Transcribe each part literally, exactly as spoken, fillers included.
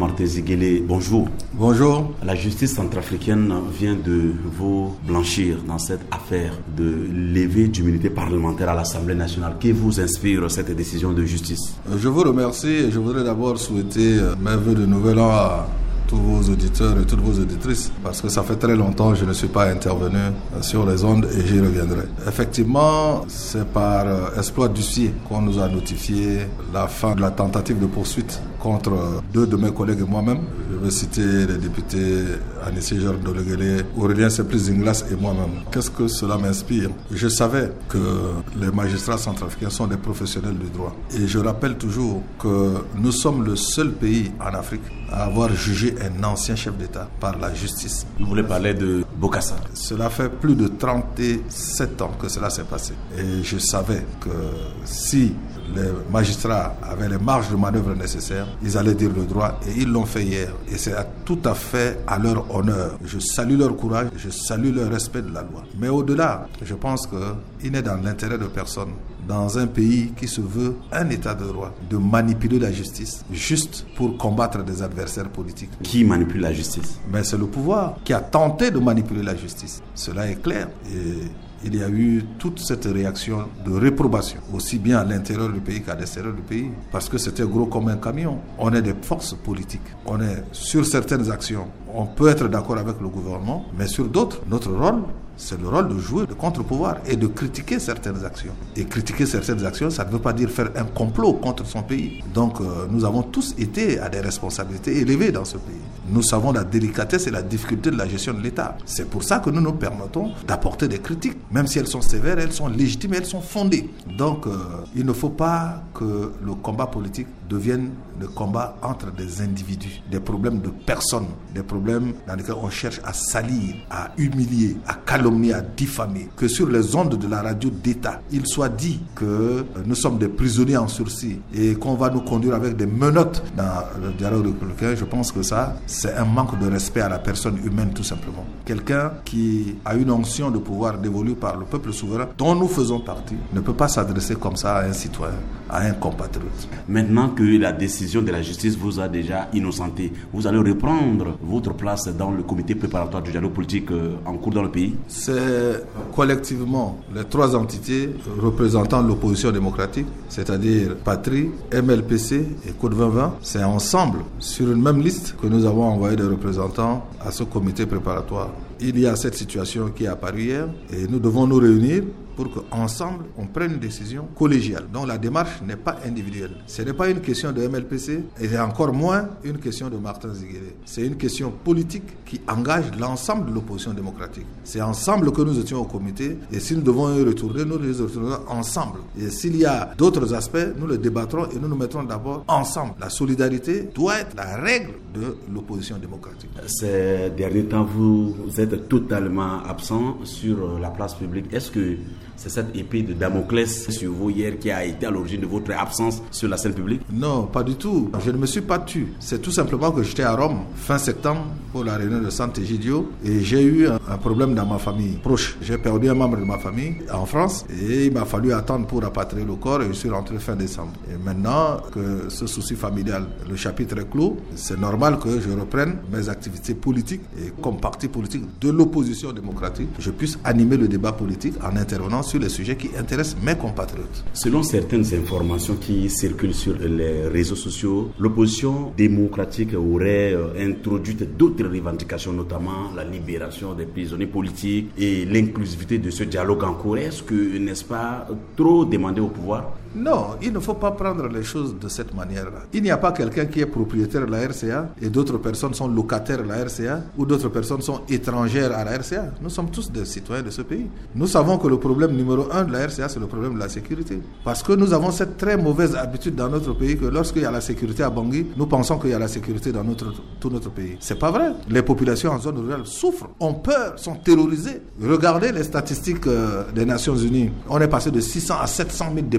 Martin Ziguélé, bonjour. Bonjour. La justice centrafricaine vient de vous blanchir dans cette affaire de levée d'immunité parlementaire à l'Assemblée nationale. Qui vous inspire cette décision de justice? Je vous remercie et je voudrais d'abord souhaiter mes vœux de nouvel an à tous vos auditeurs et toutes vos auditrices, parce que ça fait très longtemps que je ne suis pas intervenu sur les ondes et j'y reviendrai. Effectivement, c'est par exploit d'huissier qu'on nous a notifié la fin de la tentative de poursuite contre deux de mes collègues et moi-même. Je vais citer les députés Anissé Georges Ndoleguélé, Aurélien Seplis-Zinglas et moi-même. Qu'est-ce que cela m'inspire? Je savais que les magistrats centrafricains sont des professionnels du droit. Et je rappelle toujours que nous sommes le seul pays en Afrique à avoir jugé un ancien chef d'État par la justice. Vous voulez parler de Bokassa? Cela fait plus de trente-sept ans que cela s'est passé. Et je savais que si les magistrats avaient les marges de manœuvre nécessaires, ils allaient dire le droit et ils l'ont fait hier. Et c'est tout à fait à leur honneur. Je salue leur courage, je salue leur respect de la loi. Mais au-delà, je pense qu'il n'est dans l'intérêt de personne, dans un pays qui se veut un état de droit, de manipuler la justice juste pour combattre des adversaires politiques. Qui manipule la justice? Ben, c'est le pouvoir qui a tenté de manipuler la justice. Cela est clair. Et il y a eu toute cette réaction de réprobation, aussi bien à l'intérieur du pays qu'à l'extérieur du pays, parce que c'était gros comme un camion. On est des forces politiques. On est sur certaines actions. On peut être d'accord avec le gouvernement, mais sur d'autres, notre rôle, c'est le rôle de jouer le contre-pouvoir et de critiquer certaines actions. Et critiquer certaines actions, ça ne veut pas dire faire un complot contre son pays. Donc euh, nous avons tous été à des responsabilités élevées dans ce pays. Nous savons la délicatesse et la difficulté de la gestion de l'État. C'est pour ça que nous nous permettons d'apporter des critiques. Même si elles sont sévères, elles sont légitimes et elles sont fondées. Donc euh, il ne faut pas que le combat politique devienne le combat entre des individus, des problèmes de personnes, des problèmes dans lesquels on cherche à salir, à humilier, à calomnier, à diffamer. Que sur les ondes de la radio d'État, il soit dit que nous sommes des prisonniers en sursis et qu'on va nous conduire avec des menottes dans le dialogue républicain. Je pense que ça, c'est un manque de respect à la personne humaine tout simplement. Quelqu'un qui a une onction de pouvoir dévolue par le peuple souverain dont nous faisons partie ne peut pas s'adresser comme ça à un citoyen, à un compatriote. Maintenant que la décision de la justice vous a déjà innocenté, vous allez reprendre votre place dans le comité préparatoire du dialogue politique en cours dans le pays? C'est collectivement les trois entités représentant l'opposition démocratique, c'est-à-dire Patrie, M L P C et Code vingt vingt. C'est ensemble, sur une même liste, que nous avons envoyé des représentants à ce comité préparatoire. Il y a cette situation qui est apparue hier et nous devons nous réunir pour qu'ensemble, on prenne une décision collégiale. Donc la démarche n'est pas individuelle. Ce n'est pas une question de M L P C et encore moins une question de Martin Ziguélé. C'est une question politique qui engage l'ensemble de l'opposition démocratique. C'est ensemble que nous étions au comité et si nous devons y retourner, nous les retournerons ensemble. Et s'il y a d'autres aspects, nous les débattrons et nous nous mettrons d'abord ensemble. La solidarité doit être la règle de l'opposition démocratique. Ces derniers temps, vous êtes totalement absent sur la place publique. Est-ce que c'est cette épée de Damoclès sur vous hier qui a été à l'origine de votre absence sur la scène publique? Non, pas du tout. Je ne me suis pas tu. C'est tout simplement que j'étais à Rome fin septembre pour la réunion de Sant'Egidio et j'ai eu un, un problème dans ma famille proche. J'ai perdu un membre de ma famille en France et il m'a fallu attendre pour rapatrier le corps et je suis rentré fin décembre. Et maintenant que ce souci familial, le chapitre est clos, c'est normal que je reprenne mes activités politiques et comme parti politique de l'opposition démocratique, je puisse animer le débat politique en intervenant sur les sujets qui intéressent mes compatriotes. Selon certaines informations qui circulent sur les réseaux sociaux, l'opposition démocratique aurait introduit d'autres revendications, notamment la libération des prisonniers politiques et l'inclusivité de ce dialogue en cours. Est-ce que, n'est-ce pas, trop demander au pouvoir? Non, il ne faut pas prendre les choses de cette manière-là. Il n'y a pas quelqu'un qui est propriétaire de la R C A et d'autres personnes sont locataires de la R C A ou d'autres personnes sont étrangères à la R C A. Nous sommes tous des citoyens de ce pays. Nous savons que le problème numéro un de la R C A, c'est le problème de la sécurité. Parce que nous avons cette très mauvaise habitude dans notre pays que lorsqu'il y a la sécurité à Bangui, nous pensons qu'il y a la sécurité dans notre, tout notre pays. C'est pas vrai. Les populations en zone rurale souffrent, ont peur, sont terrorisées. Regardez les statistiques euh, des Nations Unies. On est passé de six cents à sept cent mille déplacés internes.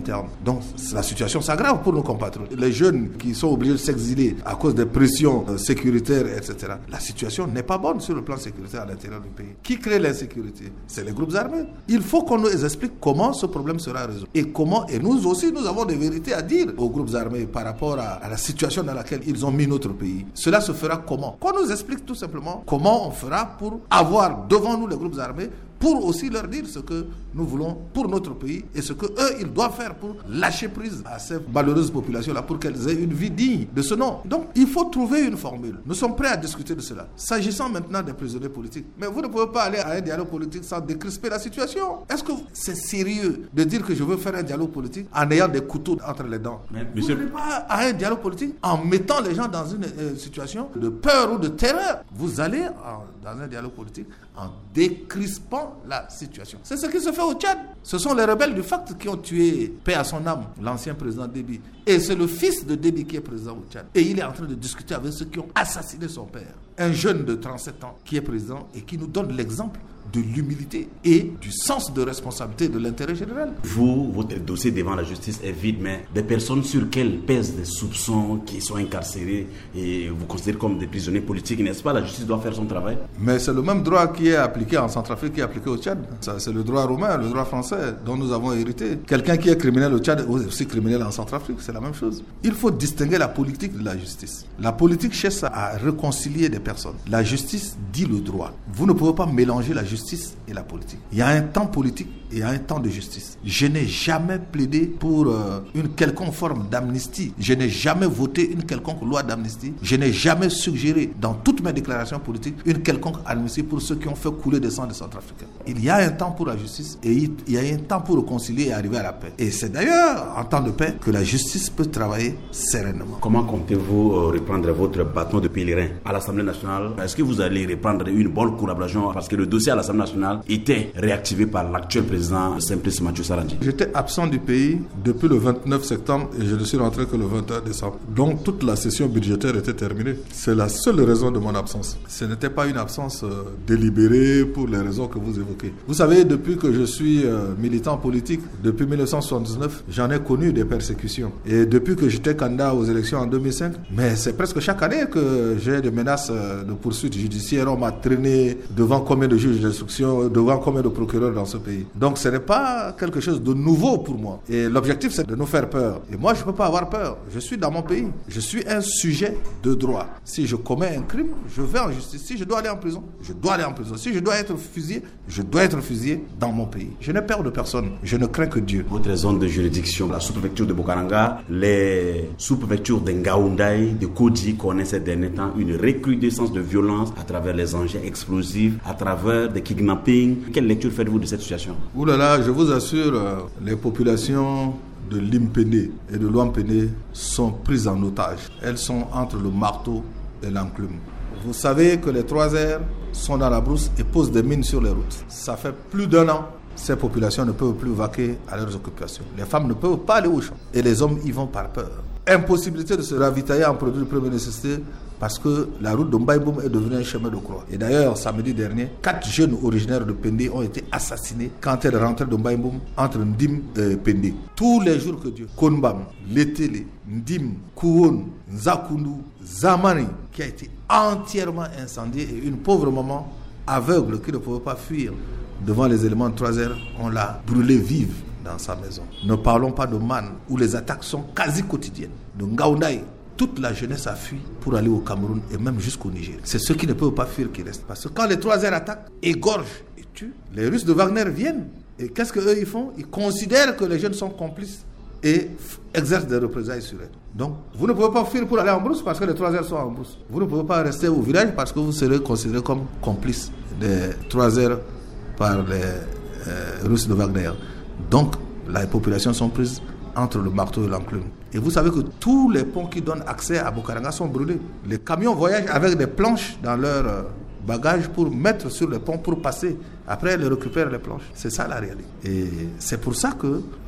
interne. Donc la situation s'aggrave pour nos compatriotes. Les jeunes qui sont obligés de s'exiler à cause des pressions euh, sécuritaires, et cetera. La situation n'est pas bonne sur le plan sécuritaire à l'intérieur du pays. Qui crée l'insécurité? C'est les groupes armés. Il faut qu'on nous explique comment ce problème sera résolu. Et comment, et nous aussi, nous avons des vérités à dire aux groupes armés par rapport à, à la situation dans laquelle ils ont mis notre pays. Cela se fera comment? Qu'on nous explique tout simplement comment on fera pour avoir devant nous les groupes armés, pour aussi leur dire ce que nous voulons pour notre pays et ce qu'eux, ils doivent faire pour lâcher prise à ces malheureuses populations-là pour qu'elles aient une vie digne de ce nom. Donc, il faut trouver une formule. Nous sommes prêts à discuter de cela. S'agissant maintenant des prisonniers politiques, mais vous ne pouvez pas aller à un dialogue politique sans décrisper la situation. Est-ce que c'est sérieux de dire que je veux faire un dialogue politique en ayant des couteaux entre les dents? Mais, monsieur... Vous n'allez pas à un dialogue politique en mettant les gens dans une euh, situation de peur ou de terreur. Vous allez en, dans un dialogue politique en décrispant la situation. C'est ce qui se fait au Tchad. Ce sont les rebelles du F A C T qui ont tué, paix à son âme, l'ancien président Déby. Et c'est le fils de Déby qui est président au Tchad. Et il est en train de discuter avec ceux qui ont assassiné son père. Un jeune de trente-sept ans qui est président et qui nous donne l'exemple de l'humilité et du sens de responsabilité de l'intérêt général. Vous, votre dossier devant la justice est vide, mais des personnes sur lesquelles pèsent des soupçons, qui sont incarcérées et vous considérez comme des prisonniers politiques, n'est-ce pas? La justice doit faire son travail. Mais c'est le même droit qui est appliqué en Centrafrique qui est appliqué au Tchad. Ça, c'est le droit romain, le droit français dont nous avons hérité. Quelqu'un qui est criminel au Tchad est aussi criminel en Centrafrique, c'est la même chose. Il faut distinguer la politique de la justice. La politique cherche à réconcilier des personnes. La justice dit le droit. Vous ne pouvez pas mélanger la justice et la politique. Il y a un temps politique et il y a un temps de justice. Je n'ai jamais plaidé pour euh, une quelconque forme d'amnistie. Je n'ai jamais voté une quelconque loi d'amnistie. Je n'ai jamais suggéré dans toutes mes déclarations politiques une quelconque amnistie pour ceux qui ont fait couler des sangs des Centrafricains. Il y a un temps pour la justice et il y a un temps pour réconcilier et arriver à la paix. Et c'est d'ailleurs en temps de paix que la justice peut travailler sereinement. Comment comptez-vous euh, reprendre votre bâton de pèlerin à l'Assemblée nationale? Est-ce que vous allez reprendre une bonne collaboration? Parce que le dossier à l'Assemblée nationale était réactivé par l'actuel président Simplice Mathieu Sarandji. J'étais absent du pays depuis le vingt-neuf septembre et je ne suis rentré que le vingt et un décembre. Donc toute la session budgétaire était terminée. C'est la seule raison de mon absence. Ce n'était pas une absence euh, délibérée pour les raisons que vous évoquez. Vous savez, depuis que je suis euh, militant politique, depuis dix-neuf cent soixante-dix-neuf, j'en ai connu des persécutions. Et depuis que j'étais candidat aux élections en deux mille cinq, mais c'est presque chaque année que j'ai des menaces euh, de poursuites judiciaires. On m'a traîné devant combien de juges d'instruction, devant combien de procureurs dans ce pays. Donc ce n'est pas quelque chose de nouveau pour moi. Et l'objectif, c'est de nous faire peur. Et moi, je ne peux pas avoir peur. Je suis dans mon pays. Je suis un sujet de droit. Si je commets un crime, je vais en justice. Si je dois aller en prison, je dois aller en prison. Si je dois être fusillé, je dois être fusillé dans mon pays. Je n'ai peur de personne. Je ne crains que Dieu. Votre zone de juridiction, la sous-préfecture de Bokaranga, les sous-préfectures de Ngaoundai, de Kodi, connaissent ces derniers temps une recrudescence de violence à travers les engins explosifs, à travers des kidnappings. Quelle lecture faites-vous de cette situation? Ouh là là, je vous assure, euh, les populations de Limpene et de Loampene sont prises en otage. Elles sont entre le marteau et l'enclume. Vous savez que les trois R sont dans la brousse et posent des mines sur les routes. Ça fait plus d'un an. Ces populations ne peuvent plus vaquer à leurs occupations. Les femmes ne peuvent pas aller au champ. Et les hommes y vont par peur. Impossibilité de se ravitailler en produits de première nécessité parce que la route de Mbaïboum est devenue un chemin de croix. Et d'ailleurs, samedi dernier, quatre jeunes originaires de Pendé ont été assassinés quand elles rentraient de Mbaïboum entre Ndim et Pendé. Tous les jours que Dieu, Konbam, Letele, Ndim, Kouon, Nzakundu, Zamani, qui a été entièrement incendié, et une pauvre maman aveugle qui ne pouvait pas fuir devant les éléments de trois R, on l'a brûlée vive dans sa maison. Ne parlons pas de Man, où les attaques sont quasi quotidiennes. De Ngaoundai, toute la jeunesse a fui pour aller au Cameroun et même jusqu'au Niger. C'est ceux qui ne peuvent pas fuir qui restent. Parce que quand les trois R attaquent, égorgent et tuent, les Russes de Wagner viennent. Et qu'est-ce qu'eux ils font? Ils considèrent que les jeunes sont complices et exercent des représailles sur eux. Donc, vous ne pouvez pas fuir pour aller en brousse parce que les trois R sont en brousse. Vous ne pouvez pas rester au village parce que vous serez considérés comme complices des trois R par les euh, Russes de Wagner. Donc, les populations sont prises entre le marteau et l'enclume. Et vous savez que tous les ponts qui donnent accès à Bokaranga sont brûlés. Les camions voyagent avec des planches dans leurs euh, bagages pour mettre sur les ponts pour passer. Après, ils récupèrent les planches. C'est ça la réalité. Et c'est pour ça que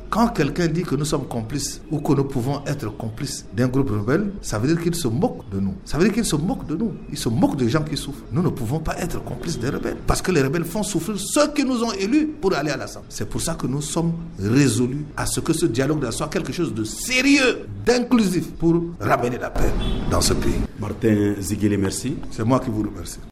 Quand quelqu'un dit que nous sommes complices ou que nous pouvons être complices d'un groupe rebelle, ça veut dire qu'il se moque de nous. Ça veut dire qu'il se moque de nous. Il se moque des gens qui souffrent. Nous ne pouvons pas être complices des rebelles. Parce que les rebelles font souffrir ceux qui nous ont élus pour aller à l'Assemblée. C'est pour ça que nous sommes résolus à ce que ce dialogue soit quelque chose de sérieux, d'inclusif pour ramener la paix dans ce pays. Martin Ziguélé, merci. C'est moi qui vous remercie.